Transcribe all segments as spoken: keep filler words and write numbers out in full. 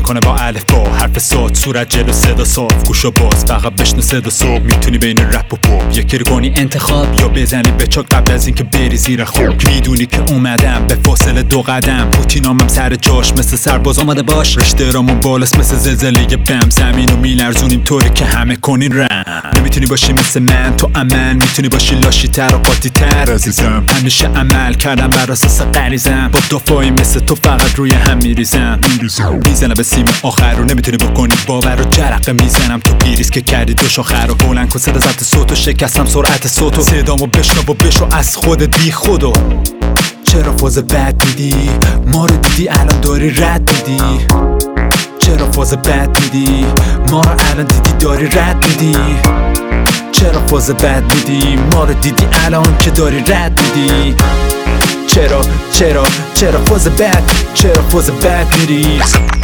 میکنه با الف با حرف صاد، صورت جلو صدا صاف، گوشا باز فقط بشنو صدا صبح. میتونی بین رپ و پاپ یکی رو کنی انتخاب، یا بزنی به چاک قبل از اینکه بری زیر خاک. میدونی که اومدم به فاصله دو قدم، پوتینامم سر جاش مثل سرباز آماده باش. رشته رامون بالاست مثل زلزله بم، زمینو میلرزونیم طوری که همه کنین رم. نمیتونی باشی مثل من تو امن، میتونی باشی لاشی تر و قاطی تر عزیزم. همیشه عمل کردم بر اساس غریزم، با دفاعی مثل تو فقط روی هم میریزم. میزنم به سیم آخر رو نمیتونی بکنی باور، رو جرقه میزنم تو پیریز که کردی دو شاخر رو. بلند کن صدا ضبط صوتو، شکستم سرعت صوتو، صدامو بشنو و بشو از خودت بی خودو. چرا فاز بد میدی؟ ما رو دیدی الان داری رد میدی. چرا فاز بد میدی؟ ما رو الان دیدی داری رد میدی. چرا فاز بد میدی؟ ما رو دیدی الان که داری رد میدی. چرا چرا چرا فاز بد؟ چرا فاز بد میدی؟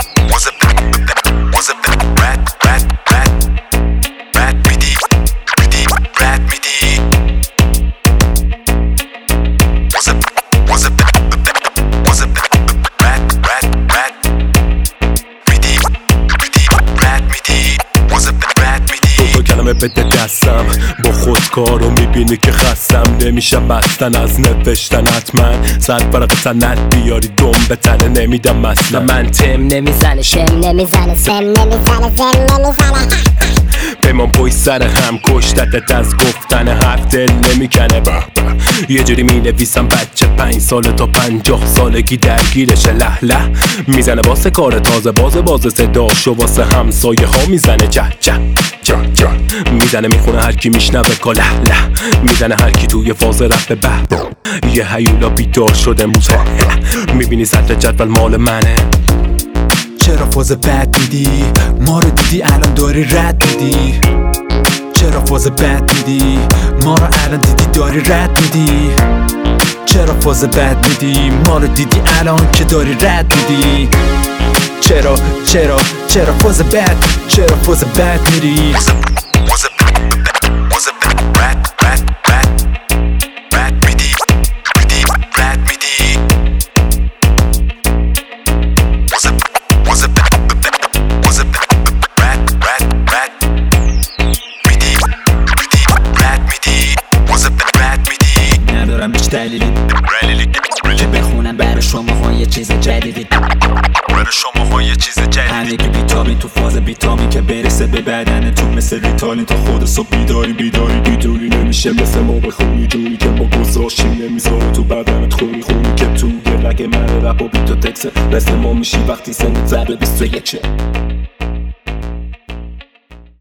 بده دستم با خودکارو میبینی که خستم نمیشم بستن از نوشتن. حتما صد ورقه سند بیاری دوم به تنه نمیدم اصلا. من تم نمیزنه شم نمیزنه سم نمیزنه زم نمیزنه. بمان پشت سر هم کشتتت از گفتن حرف دل نمیکنه. به به یه جوری مینویسم بچه پنج ساله تا پنجاه سالگی درگیرشه. له له میزنه واسه کار تازه، باز باز صداشو واسه همسایه ها میزنه. جه جه جه جه میزنه میخونه هرکی میشنوه که له له. میزنه هرکی توی فاز رپ به یه هیولا بیدار شده موزه. میبینی سطر جدول مال منه. چرا فاز بد میدی؟ ما رو دیدی الان داری رد میدی. چرا فاز بد میدی؟ ما رو الان دیدی داری رد میدی. چرا فاز بد میدی؟ ما رو دیدی الان که داری رد میدی. چرا چرا چرا فاز بد؟ چرا فاز بد میدی؟ ندارم هیچ دلیلی که بخونم برای شما ها یه چیز جدیدی. برای شما ها یه چیز جدیدی. همه بیتامین تو فاز بیتامین که برسه به بدنتون مثل ریتالین تا خود صبح بیداری بیداری بیداری نمیشه مثل ما بخونی جوری که ما گذاشیم نمیذاره تو بدنت خونی خونی که تو یه رگ من رپ و بیت و تکسه مثل ما میشی وقتی سنت زده بیست و یک.